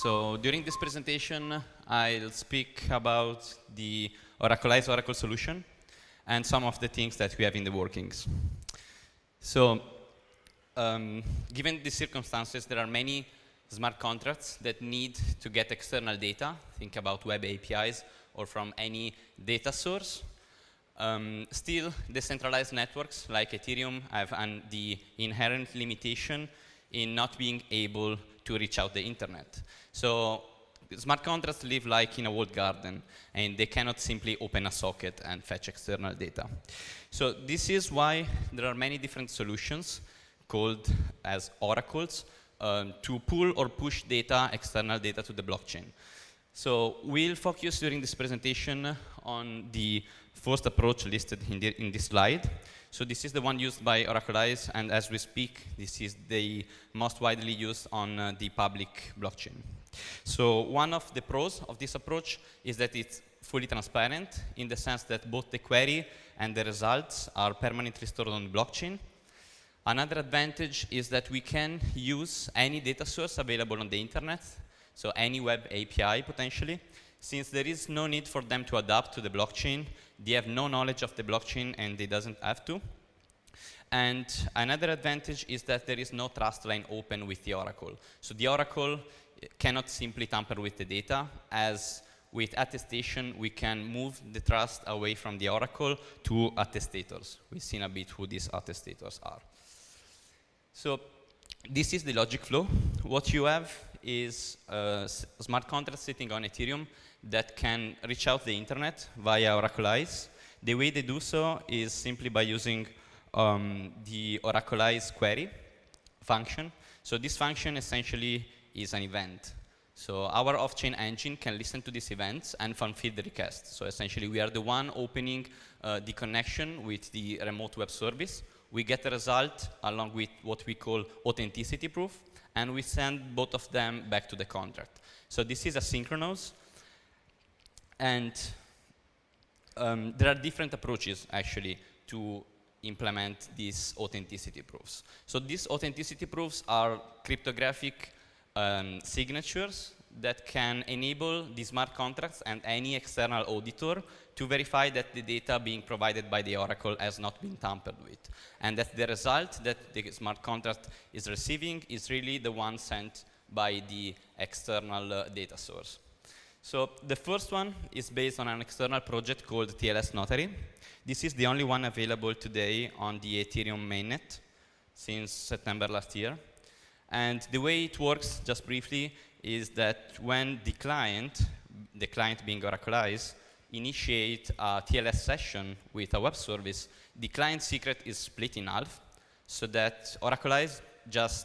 So during this presentation, I'll speak about the Oracleize Oracle solution and some of the things that we have in the workings. So given the circumstances, there are many smart contracts that need to get external data. Think about web APIs or from any data source. Still, decentralized networks like Ethereum have the inherent limitation in not being able to reach out the internet. So smart contracts live like in a walled garden, and they cannot simply open a socket and fetch external data. So this is why there are many different solutions called as oracles to pull or push data, external data to the blockchain. So we'll focus during this presentation on the first approach listed in this slide. So this is the one used by Oracleize, and as we speak, this is the most widely used on the public blockchain. So one of the pros of this approach is that it's fully transparent in the sense that both the query and the results are permanently stored on the blockchain. Another advantage is that we can use any data source available on the internet, so any web API potentially. Since there is no need for them to adapt to the blockchain, they have no knowledge of the blockchain and they doesn't have to. And another advantage is that there is no trust line open with the Oracle. So the Oracle cannot simply tamper with the data, as with attestation, we can move the trust away from the Oracle to attestators. We've seen a bit who these attestators are. So this is the logic flow. What you have is a smart contract sitting on Ethereum that can reach out the internet via Oracleize. The way they do so is simply by using the Oracleize query function. So this function essentially is an event. So our off-chain engine can listen to these events and fulfill the request. So essentially we are the one opening the connection with the remote web service. We get the result along with what we call authenticity proof, and we send both of them back to the contract. So this is asynchronous, and there are different approaches actually to implement these authenticity proofs. So these authenticity proofs are cryptographic signatures that can enable the smart contracts and any external auditor to verify that the data being provided by the Oracle has not been tampered with, and that the result that the smart contract is receiving is really the one sent by the external data source. So the first one is based on an external project called TLS Notary. This is the only one available today on the Ethereum mainnet since September last year. And the way it works, just briefly, is that when the client being Oracleize, initiate a TLS session with a web service, the client secret is split in half, so that Oracleize just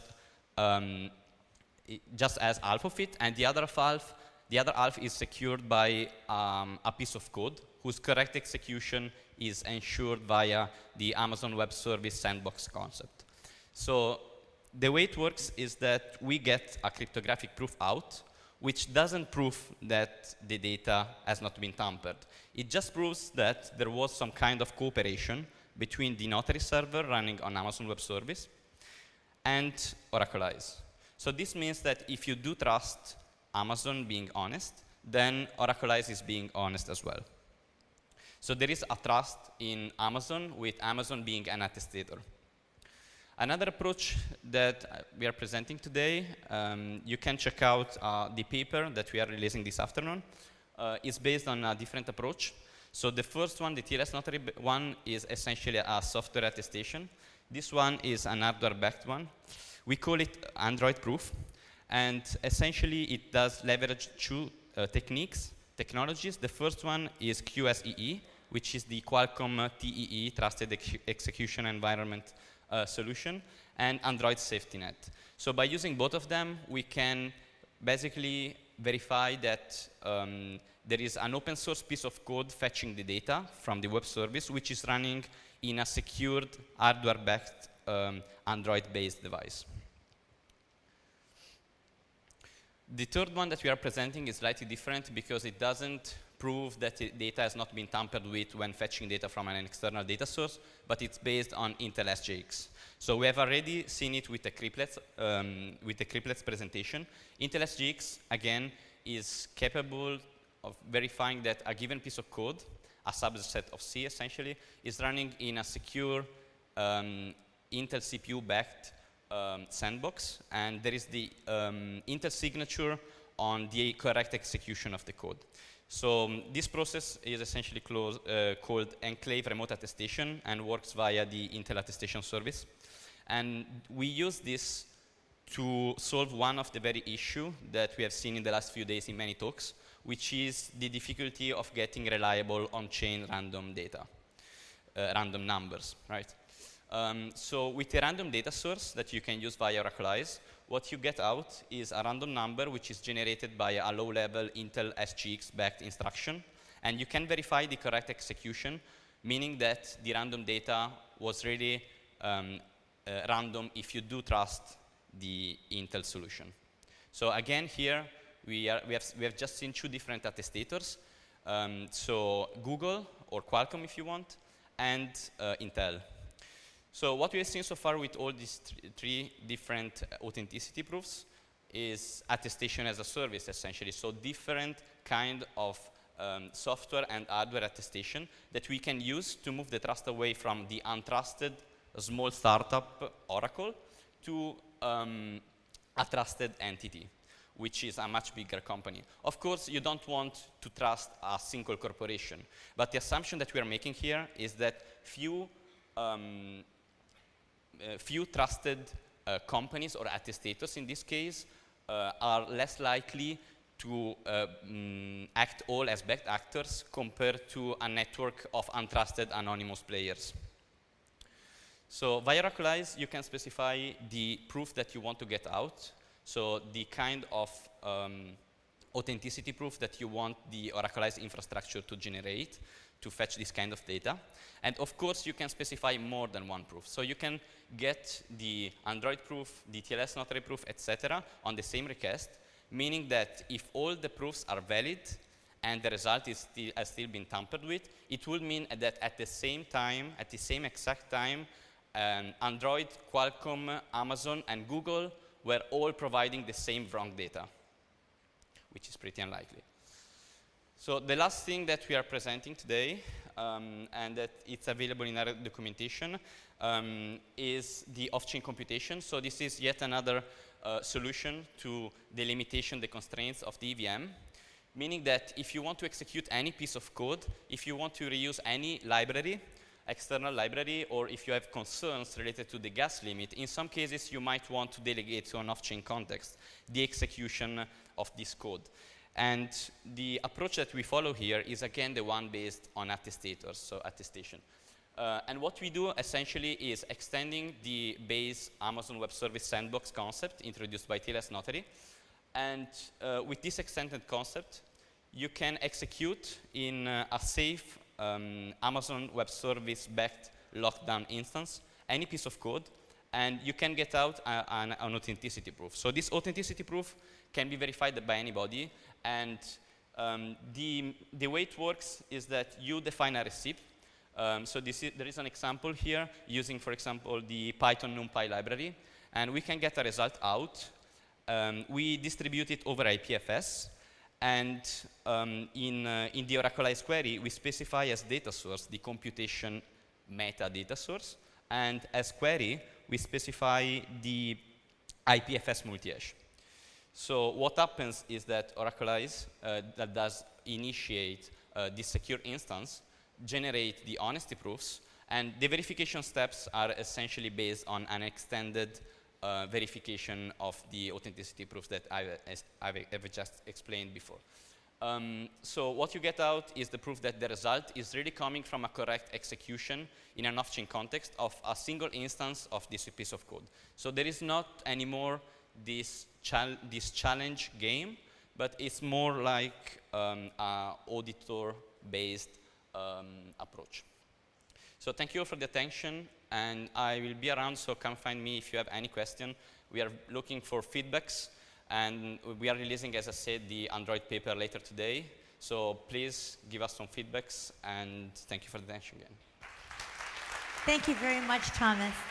has half of it, and the other half is secured by a piece of code whose correct execution is ensured via the Amazon Web Service sandbox concept. So the way it works is that we get a cryptographic proof out, which doesn't prove that the data has not been tampered. It just proves that there was some kind of cooperation between the notary server running on Amazon Web Service and Oracleize. So this means that if you do trust Amazon being honest, then Oracleize is being honest as well. So there is a trust in Amazon, with Amazon being an attestator. Another approach that we are presenting today, you can check out the paper that we are releasing this afternoon, is based on a different approach. So the first one, the TLS Notary one, is essentially a software attestation. This one is an hardware-backed one. We call it Android proof. And essentially, it does leverage two technologies. The first one is QSEE, which is the Qualcomm TEE, Trusted Execution Environment solution, and Android SafetyNet. So by using both of them, we can basically verify that there is an open source piece of code fetching the data from the web service, which is running in a secured hardware-backed Android-based device. The third one that we are presenting is slightly different because it doesn't prove that the data has not been tampered with when fetching data from an external data source, but it's based on Intel SGX. So we have already seen it with the Cryptlets presentation. Intel SGX, again, is capable of verifying that a given piece of code, a subset of C essentially, is running in a secure Intel CPU-backed sandbox, and there is the Intel signature on the correct execution of the code. So this process is essentially called Enclave Remote Attestation and works via the Intel Attestation Service. And we use this to solve one of the very issue that we have seen in the last few days in many talks, which is the difficulty of getting reliable on-chain random data, random numbers, right? So with a random data source that you can use via Oracleize, what you get out is a random number which is generated by a low-level Intel SGX-backed instruction, and you can verify the correct execution, meaning that the random data was really random if you do trust the Intel solution. So again, here we have just seen two different attestators. So Google or Qualcomm, if you want, and Intel. So what we have seen so far with all these three different authenticity proofs is attestation as a service, essentially. So different kind of software and hardware attestation that we can use to move the trust away from the untrusted small startup Oracle to a trusted entity, which is a much bigger company. Of course, you don't want to trust a single corporation, but the assumption that we are making here is that few trusted companies or attestators in this case are less likely to act all as bad actors compared to a network of untrusted anonymous players. So via Oracleize, you can specify the proof that you want to get out. So the kind of authenticity proof that you want the Oracleize infrastructure to generate to fetch this kind of data. And of course, you can specify more than one proof. So you can get the Android proof, the TLS notary proof, etc. on the same request, meaning that if all the proofs are valid and the result has still been tampered with, it will mean that at the same time, at the same exact time, Android, Qualcomm, Amazon, and Google were all providing the same wrong data, which is pretty unlikely. So the last thing that we are presenting today, and that it's available in our documentation, is the off-chain computation. So this is yet another solution to the limitation, the constraints of the EVM, meaning that if you want to execute any piece of code, if you want to reuse any library, external library, or if you have concerns related to the gas limit, in some cases you might want to delegate to an off-chain context the execution of this code. And the approach that we follow here is again the one based on attestators, so attestation. And what we do essentially is extending the base Amazon Web Service sandbox concept introduced by TLS Notary. And with this extended concept, you can execute in a safe Amazon Web Service backed lockdown instance any piece of code, and you can get out an authenticity proof. So this authenticity proof can be verified by anybody, and the way it works is that you define a receipt. So there is an example here using, for example, the Python NumPy library, and we can get a result out. We distribute it over IPFS, and in the Oracleize query, we specify as data source the computation metadata source, and as query, we specify the IPFS multi-hash. So what happens is that Oracleize, that does initiate this secure instance, generate the honesty proofs, and the verification steps are essentially based on an extended verification of the authenticity proofs that I've just explained before. So what you get out is the proof that the result is really coming from a correct execution in an off-chain context of a single instance of this piece of code. So there is not anymore this challenge game, but it's more like an auditor-based approach. So thank you all for the attention, and I will be around, so come find me if you have any question. We are looking for feedbacks, and we are releasing, as I said, the Android paper later today. So please give us some feedbacks, and thank you for the attention again. Thank you very much, Thomas.